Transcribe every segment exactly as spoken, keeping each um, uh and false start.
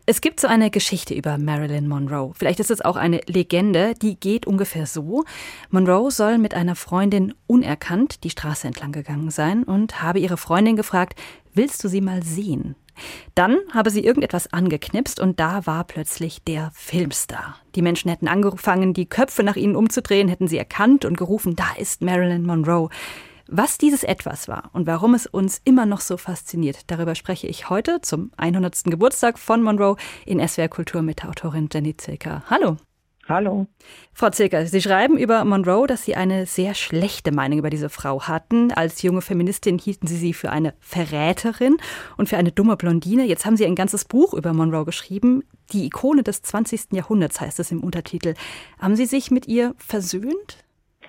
Es gibt so eine Geschichte über Marilyn Monroe. Vielleicht ist es auch eine Legende, die geht ungefähr so. Monroe soll mit einer Freundin unerkannt die Straße entlang gegangen sein und habe ihre Freundin gefragt, willst du sie mal sehen? Dann habe sie irgendetwas angeknipst und da war plötzlich der Filmstar. Die Menschen hätten angefangen, die Köpfe nach ihnen umzudrehen, hätten sie erkannt und gerufen, da ist Marilyn Monroe. Was dieses Etwas war und warum es uns immer noch so fasziniert, darüber spreche ich heute zum hundertsten Geburtstag von Monroe in S W R Kultur mit der Autorin Jenny Zilker. Hallo. Hallo. Frau Zilker, Sie schreiben über Monroe, dass Sie eine sehr schlechte Meinung über diese Frau hatten. Als junge Feministin hielten Sie sie für eine Verräterin und für eine dumme Blondine. Jetzt haben Sie ein ganzes Buch über Monroe geschrieben. Die Ikone des zwanzigsten Jahrhunderts heißt es im Untertitel. Haben Sie sich mit ihr versöhnt?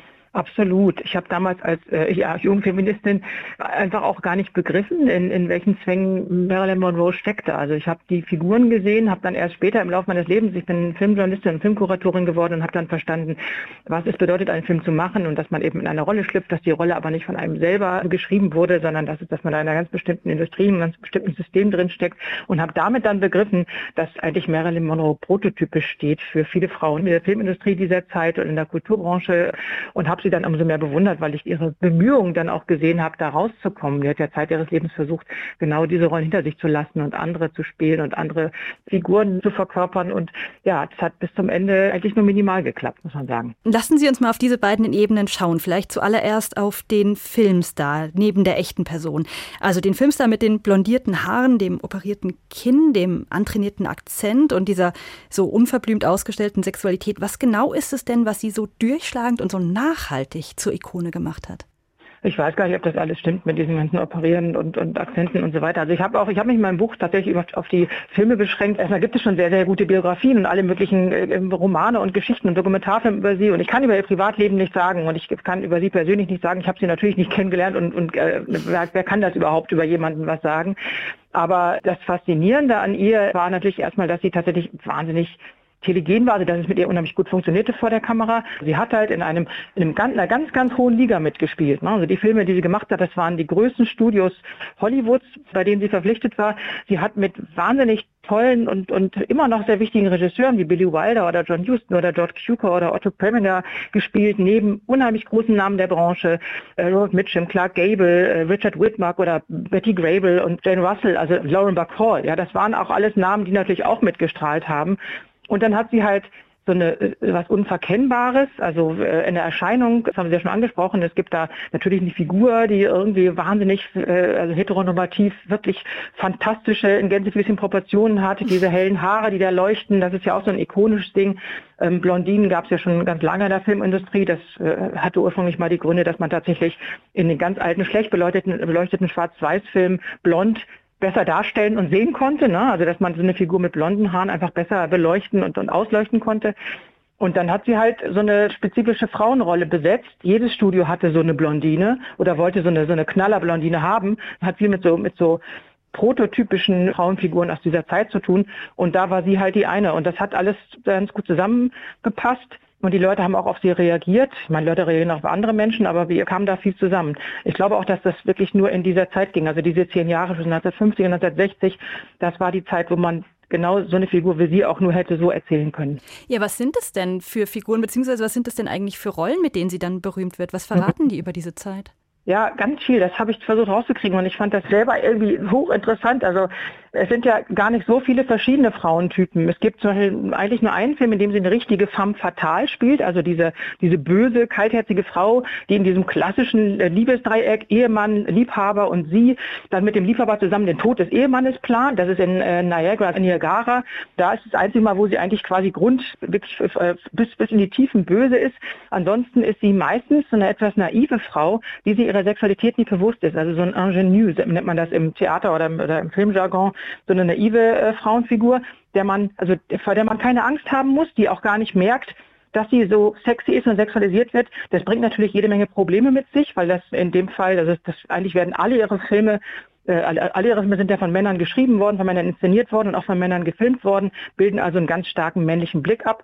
Absolut. Ich habe damals als äh, ja, junge Feministin einfach auch gar nicht begriffen, in, in welchen Zwängen Marilyn Monroe steckte. Also ich habe die Figuren gesehen, habe dann erst später im Laufe meines Lebens, ich bin Filmjournalistin und Filmkuratorin geworden und habe dann verstanden, was es bedeutet, einen Film zu machen und dass man eben in eine Rolle schlüpft, dass die Rolle aber nicht von einem selber geschrieben wurde, sondern dass, dass man da in einer ganz bestimmten Industrie, in einem ganz bestimmten System drin steckt und habe damit dann begriffen, dass eigentlich Marilyn Monroe prototypisch steht für viele Frauen in der Filmindustrie dieser Zeit und in der Kulturbranche und habe sie dann umso mehr bewundert, weil ich ihre Bemühungen dann auch gesehen habe, da rauszukommen. Sie hat ja Zeit ihres Lebens versucht, genau diese Rollen hinter sich zu lassen und andere zu spielen und andere Figuren zu verkörpern. Und ja, es hat bis zum Ende eigentlich nur minimal geklappt, muss man sagen. Lassen Sie uns mal auf diese beiden Ebenen schauen. Vielleicht zuallererst auf den Filmstar neben der echten Person. Also den Filmstar mit den blondierten Haaren, dem operierten Kinn, dem antrainierten Akzent und dieser so unverblümt ausgestellten Sexualität. Was genau ist es denn, was Sie so durchschlagend und so nachhaltig zur Ikone gemacht hat? Ich weiß gar nicht, ob das alles stimmt mit diesen ganzen Operieren und, und Akzenten und so weiter. Also ich habe auch, ich habe mich in meinem Buch tatsächlich auf die Filme beschränkt. Erstmal gibt es schon sehr, sehr gute Biografien und alle möglichen äh, Romane und Geschichten und Dokumentarfilme über sie. Und ich kann über ihr Privatleben nichts sagen und ich kann über sie persönlich nicht sagen. Ich habe sie natürlich nicht kennengelernt und, und äh, wer, wer kann das überhaupt über jemanden was sagen? Aber das Faszinierende an ihr war natürlich erstmal, dass sie tatsächlich wahnsinnig telegen war, also dass es mit ihr unheimlich gut funktionierte vor der Kamera. Sie hat halt in einem in einem ganz, einer ganz, ganz hohen Liga mitgespielt. Ne? Also die Filme, die sie gemacht hat, das waren die größten Studios Hollywoods, bei denen sie verpflichtet war. Sie hat mit wahnsinnig tollen und, und immer noch sehr wichtigen Regisseuren wie Billy Wilder oder John Huston oder George Cukor oder Otto Preminger gespielt, neben unheimlich großen Namen der Branche, äh, Robert Mitchum, Clark Gable, äh, Richard Widmark oder Betty Grable und Jane Russell, also Lauren Bacall. Ja, das waren auch alles Namen, die natürlich auch mitgestrahlt haben. Und dann hat sie halt so eine was Unverkennbares, also äh, in der Erscheinung, das haben Sie ja schon angesprochen, es gibt da natürlich eine Figur, die irgendwie wahnsinnig äh, also heteronormativ wirklich fantastische, in gänsefüßchen Proportionen hat, diese hellen Haare, die da leuchten, das ist ja auch so ein ikonisches Ding. Ähm, Blondinen gab es ja schon ganz lange in der Filmindustrie, das äh, hatte ursprünglich mal die Gründe, dass man tatsächlich in den ganz alten, schlecht beleuchteten, beleuchteten Schwarz-Weiß-Filmen blond besser darstellen und sehen konnte, ne? Also dass man so eine Figur mit blonden Haaren einfach besser beleuchten und, und ausleuchten konnte. Und dann hat sie halt so eine spezifische Frauenrolle besetzt. Jedes Studio hatte so eine Blondine oder wollte so eine so eine Knallerblondine haben. Hat viel mit so mit so prototypischen Frauenfiguren aus dieser Zeit zu tun. Und da war sie halt die eine. Und das hat alles ganz gut zusammengepasst. Und die Leute haben auch auf sie reagiert. Ich meine, Leute reagieren auch auf andere Menschen, aber wir kamen da viel zusammen. Ich glaube auch, dass das wirklich nur in dieser Zeit ging. Also diese zehn Jahre zwischen neunzehnhundertfünfzig und neunzehnhundertsechzig, das war die Zeit, wo man genau so eine Figur wie sie auch nur hätte so erzählen können. Ja, was sind es denn für Figuren, beziehungsweise was sind es denn eigentlich für Rollen, mit denen sie dann berühmt wird? Was verraten mhm. die über diese Zeit? Ja, ganz viel. Das habe ich versucht rauszukriegen und ich fand das selber irgendwie hochinteressant. Also es sind ja gar nicht so viele verschiedene Frauentypen. Es gibt zum Beispiel eigentlich nur einen Film, in dem sie eine richtige femme fatale spielt, also diese diese böse, kaltherzige Frau, die in diesem klassischen Liebesdreieck Ehemann, Liebhaber und sie dann mit dem Liebhaber zusammen den Tod des Ehemannes plant. Das ist in äh, Niagara, in Niagara. Da ist das einzige Mal, wo sie eigentlich quasi Grund wirklich äh, bis bis in die Tiefen böse ist. Ansonsten ist sie meistens so eine etwas naive Frau, die sie ihrer Sexualität nicht bewusst ist. Also so ein Ingenue, nennt man das im Theater oder im, oder im Filmjargon, so eine naive äh, Frauenfigur, der man, also vor der man keine Angst haben muss, die auch gar nicht merkt, dass sie so sexy ist und sexualisiert wird. Das bringt natürlich jede Menge Probleme mit sich, weil das in dem Fall, also das eigentlich werden alle ihre Filme äh, alle, alle ihre Filme sind ja von Männern geschrieben worden, von Männern inszeniert worden und auch von Männern gefilmt worden, bilden also einen ganz starken männlichen Blick ab.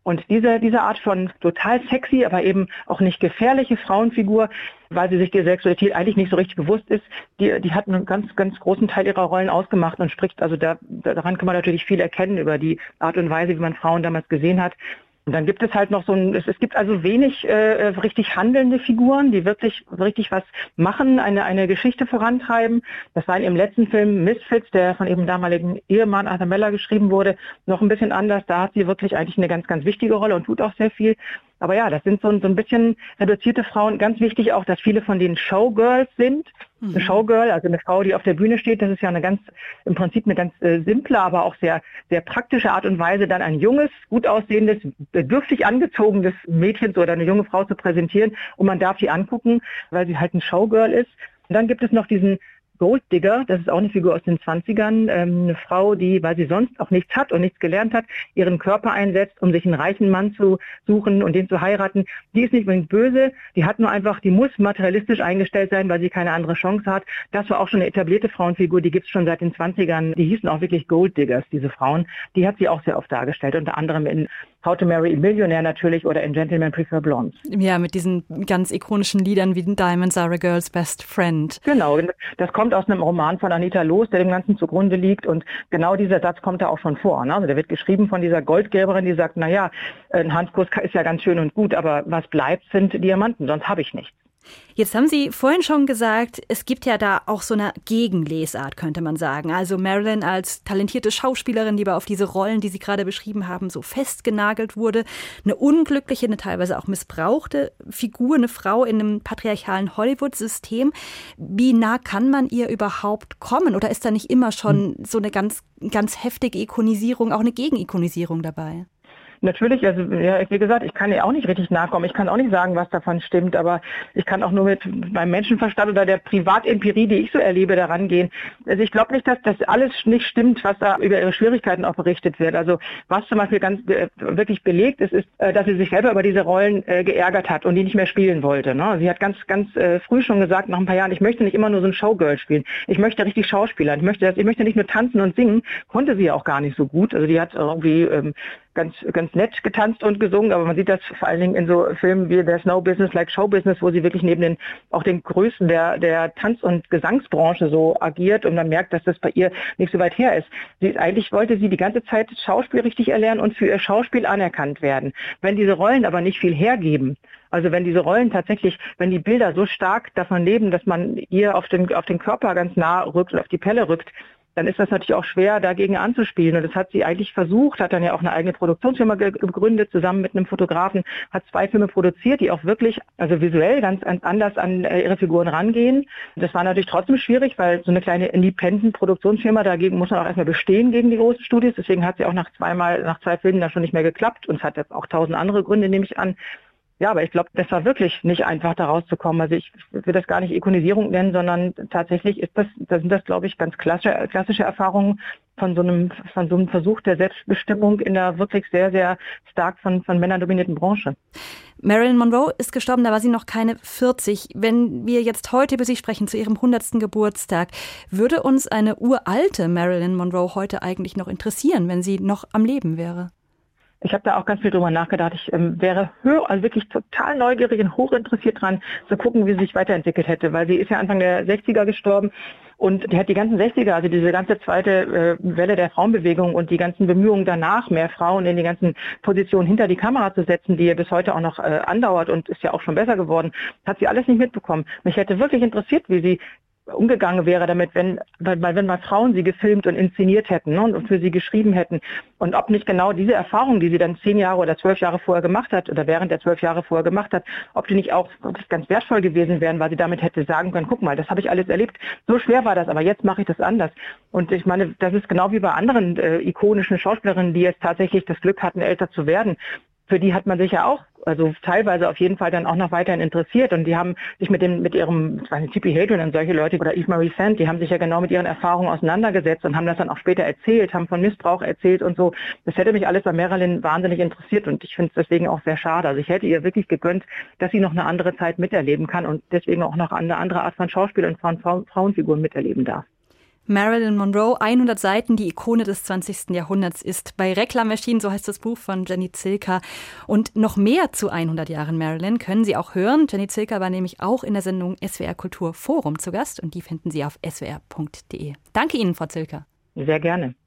Und diese, diese Art von total sexy, aber eben auch nicht gefährliche Frauenfigur, weil sie sich der Sexualität eigentlich nicht so richtig bewusst ist, die, die hat einen ganz, ganz großen Teil ihrer Rollen ausgemacht und spricht, also da, daran kann man natürlich viel erkennen über die Art und Weise, wie man Frauen damals gesehen hat. Und dann gibt es halt noch so ein, es, es gibt also wenig äh, richtig handelnde Figuren, die wirklich richtig was machen, eine eine Geschichte vorantreiben. Das war in ihrem letzten Film Misfits, der von ihrem damaligen Ehemann Arthur Miller geschrieben wurde, noch ein bisschen anders. Da hat sie wirklich eigentlich eine ganz, ganz wichtige Rolle und tut auch sehr viel. Aber ja, das sind so, so ein bisschen reduzierte Frauen. Ganz wichtig auch, dass viele von denen Showgirls sind. Mhm. Eine Showgirl, also eine Frau, die auf der Bühne steht, das ist ja eine ganz, im Prinzip eine ganz äh, simple, aber auch sehr, sehr praktische Art und Weise, dann ein junges, gut aussehendes, bedürftig angezogenes Mädchen oder eine junge Frau zu präsentieren. Und man darf sie angucken, weil sie halt ein Showgirl ist. Und dann gibt es noch diesen Gold Digger, das ist auch eine Figur aus den zwanzigern, ähm, eine Frau, die, weil sie sonst auch nichts hat und nichts gelernt hat, ihren Körper einsetzt, um sich einen reichen Mann zu suchen und den zu heiraten. Die ist nicht unbedingt böse, die hat nur einfach, die muss materialistisch eingestellt sein, weil sie keine andere Chance hat. Das war auch schon eine etablierte Frauenfigur, die gibt es schon seit den zwanzigern. Die hießen auch wirklich Gold Diggers, diese Frauen. Die hat sie auch sehr oft dargestellt, unter anderem in How to Marry a Millionaire natürlich oder in Gentlemen Prefer Blondes. Ja, mit diesen ganz ikonischen Liedern wie Diamonds Are a Girl's Best Friend. Genau, das kommt aus einem Roman von Anita Loos, der dem Ganzen zugrunde liegt, und genau dieser Satz kommt da auch schon vor. Ne? Also der wird geschrieben von dieser Goldgräberin, die sagt, naja, ein Handkuss ist ja ganz schön und gut, aber was bleibt, sind Diamanten, sonst habe ich nichts. Jetzt haben Sie vorhin schon gesagt, es gibt ja da auch so eine Gegenlesart, könnte man sagen. Also Marilyn als talentierte Schauspielerin, die aber auf diese Rollen, die Sie gerade beschrieben haben, so festgenagelt wurde. Eine unglückliche, eine teilweise auch missbrauchte Figur, eine Frau in einem patriarchalen Hollywood-System. Wie nah kann man ihr überhaupt kommen? Oder ist da nicht immer schon so eine ganz, ganz heftige Ikonisierung, auch eine Gegenikonisierung dabei? Natürlich, also ja, wie gesagt, ich kann ihr auch nicht richtig nachkommen. Ich kann auch nicht sagen, was davon stimmt, aber ich kann auch nur mit meinem Menschenverstand oder der Privatempirie, die ich so erlebe, daran gehen. Also ich glaube nicht, dass das alles nicht stimmt, was da über ihre Schwierigkeiten auch berichtet wird. Also was zum Beispiel ganz äh, wirklich belegt ist, ist, äh, dass sie sich selber über diese Rollen äh, geärgert hat und die nicht mehr spielen wollte. Ne? Sie hat ganz, ganz äh, früh schon gesagt, nach ein paar Jahren, ich möchte nicht immer nur so ein Showgirl spielen. Ich möchte richtig Schauspieler. Ich möchte, das, ich möchte nicht nur tanzen und singen. Konnte sie ja auch gar nicht so gut. Also die hat irgendwie ähm, ganz ganz nett getanzt und gesungen, aber man sieht das vor allen Dingen in so Filmen wie There's No Business Like Show Business, wo sie wirklich neben den auch den Größten der der Tanz- und Gesangsbranche so agiert und man merkt, dass das bei ihr nicht so weit her ist. Sie ist, eigentlich wollte sie die ganze Zeit Schauspiel richtig erlernen und für ihr Schauspiel anerkannt werden. Wenn diese Rollen aber nicht viel hergeben, also wenn diese Rollen tatsächlich, wenn die Bilder so stark davon leben, dass man ihr auf den auf den Körper ganz nah rückt und auf die Pelle rückt, dann ist das natürlich auch schwer, dagegen anzuspielen. Und das hat sie eigentlich versucht, hat dann ja auch eine eigene Produktionsfirma ge- gegründet, zusammen mit einem Fotografen, hat zwei Filme produziert, die auch wirklich, also visuell ganz anders an äh, ihre Figuren rangehen. Das war natürlich trotzdem schwierig, weil so eine kleine Independent-Produktionsfirma, dagegen muss man auch erstmal bestehen gegen die großen Studios. Deswegen hat sie auch nach zweimal, nach zwei Filmen da schon nicht mehr geklappt. Und es hat auch tausend andere Gründe, nehme ich an. Ja, aber ich glaube, das war wirklich nicht einfach, da rauszukommen. Also ich will das gar nicht Ikonisierung nennen, sondern tatsächlich ist das, das sind das, glaube ich, ganz klassische, klassische Erfahrungen von so einem, von so einem Versuch der Selbstbestimmung in einer wirklich sehr, sehr stark von, von Männern dominierten Branche. Marilyn Monroe ist gestorben, da war sie noch keine vierzig. Wenn wir jetzt heute über sie sprechen, zu ihrem hundertsten Geburtstag, würde uns eine uralte Marilyn Monroe heute eigentlich noch interessieren, wenn sie noch am Leben wäre? Ich habe da auch ganz viel drüber nachgedacht. Ich ähm, wäre höher, also wirklich total neugierig und hochinteressiert dran, zu gucken, wie sie sich weiterentwickelt hätte, weil sie ist ja Anfang der sechziger gestorben und die hat die ganzen sechziger, also diese ganze zweite äh, Welle der Frauenbewegung und die ganzen Bemühungen danach, mehr Frauen in die ganzen Positionen hinter die Kamera zu setzen, die ja bis heute auch noch äh, andauert und ist ja auch schon besser geworden, hat sie alles nicht mitbekommen. Mich hätte wirklich interessiert, wie sie umgegangen wäre damit, wenn, weil, wenn mal Frauen sie gefilmt und inszeniert hätten, ne, und für sie geschrieben hätten. Und ob nicht genau diese Erfahrung, die sie dann zehn Jahre oder zwölf Jahre vorher gemacht hat oder während der zwölf Jahre vorher gemacht hat, ob die nicht auch wirklich ganz wertvoll gewesen wären, weil sie damit hätte sagen können, guck mal, das habe ich alles erlebt. So schwer war das, aber jetzt mache ich das anders. Und ich meine, das ist genau wie bei anderen äh, ikonischen Schauspielerinnen, die jetzt tatsächlich das Glück hatten, älter zu werden. Für die hat man sich ja auch, also teilweise auf jeden Fall dann auch noch weiterhin interessiert und die haben sich mit dem, mit ihrem, ich weiß nicht, Tippi Hedren und solche Leute oder Eve Marie Saint, die haben sich ja genau mit ihren Erfahrungen auseinandergesetzt und haben das dann auch später erzählt, haben von Missbrauch erzählt und so. Das hätte mich alles bei Marilyn wahnsinnig interessiert und ich finde es deswegen auch sehr schade. Also ich hätte ihr wirklich gegönnt, dass sie noch eine andere Zeit miterleben kann und deswegen auch noch eine andere Art von Schauspiel und von Frauenfiguren miterleben darf. Marilyn Monroe, hundert Seiten, die Ikone des zwanzigsten Jahrhunderts, ist bei Reklam erschienen, so heißt das Buch von Jenny Zilker. Und noch mehr zu hundert Jahren Marilyn können Sie auch hören. Jenny Zilker war nämlich auch in der Sendung S W R Kultur Forum zu Gast und die finden Sie auf s w r punkt d e. Danke Ihnen, Frau Zilker. Sehr gerne.